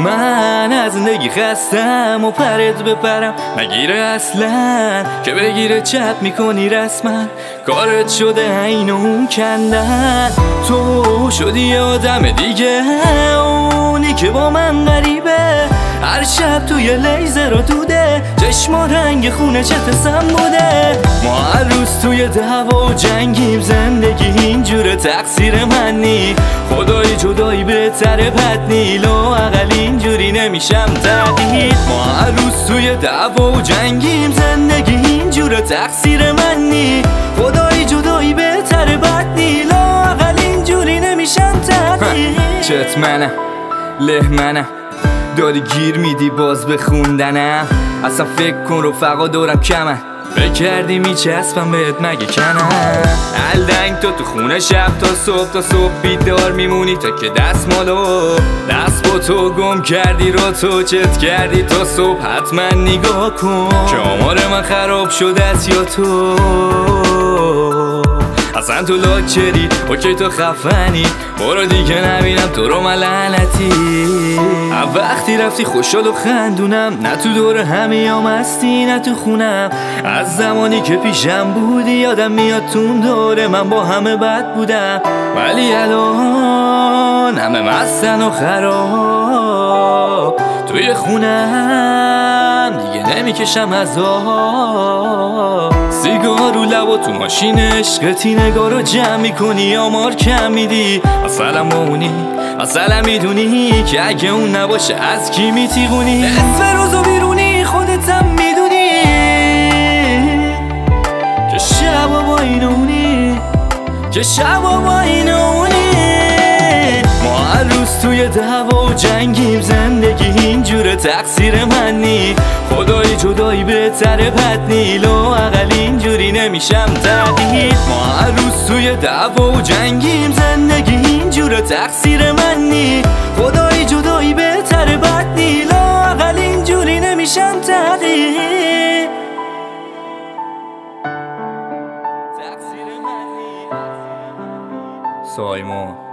من از زندگی خستم و پرت بپرم نگیره اصلا که بگیره چپ میکنی رسما کارت شده این اون کندن تو شدی یه آدم دیگه اونی که با من غریبه هر شب توی لیزر و دوده چشم و رنگ خونه چتسم بوده ما هر روز توی دعوا و جنگیم زندگی اینجوره تقصیر من نی خدای جدایی بهتره بد نی لااقل اینجوری نمیشم تغییر ما هر روز توی دعوا و جنگیم زندگی اینجوره تقصیر من نی خدای جدایی بهتره بد نی لااقل اینجوری نمیشم تغییر چت منم له منم داری گیر میدی باز به خوندنم اصلا فکر کن رفقا دورم کمن بکردی میچسبم بهت مگه کنم الدنگ تو خونه شب تا صبح بیدار میمونی تا که دست با تو گم کردی رو تو چت کردی تا صبح حتما نگاه کن که آمار من خراب شده است یا تو اصلا تو لاکچری اوکی تو خفنی برو دیگه نبینم تو رو من لعنتی وقتی رفتی خوشحال و خندونم نه تو دور همیام هستی نه تو خونم از زمانی که پیشم بودی یادم میاد تون دوره من با همه بد بودم ولی الان همه مستن و خراب توی خونم دیگه نمیکشم عذاب سیگار رو لب و تو ماشین عشقتی نگاه رو جمع میکنی آمار کم میدی مثلا با اونی مثلا میدونی که اگه اون نباشه از کی میتیغونی نصف روزو بیرونی خودتم میدونی که شبا با اینونی که شبا با اینونی ما هر روز توی دعوا و جنگیم زندگی اینجوره تقصیر من نی خدای جدایی بهتره بد نی لااقل اینجوری نمیشم تغییر ما هر روز توی دعوا و جنگیم زندگی اینجوره تقصیر من نی خدای جدایی بهتره بد نی لااقل اینجوری نمیشم تغییر تقصیر من نی سایمون